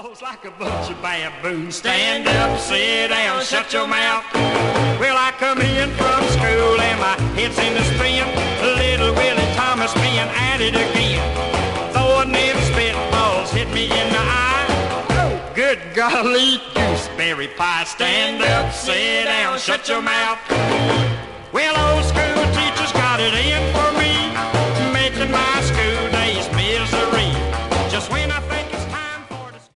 Balls like a bunch of baboons. Stand up, sit down, shut your mouth. Well, I come in from school and my head's in the spin. Little Willie Thomas being at it again. Throwing them spitballs hit me in the eye. Oh, good golly, gooseberry pie. Stand up, sit down, shut your mouth. Well, old school teachers got it in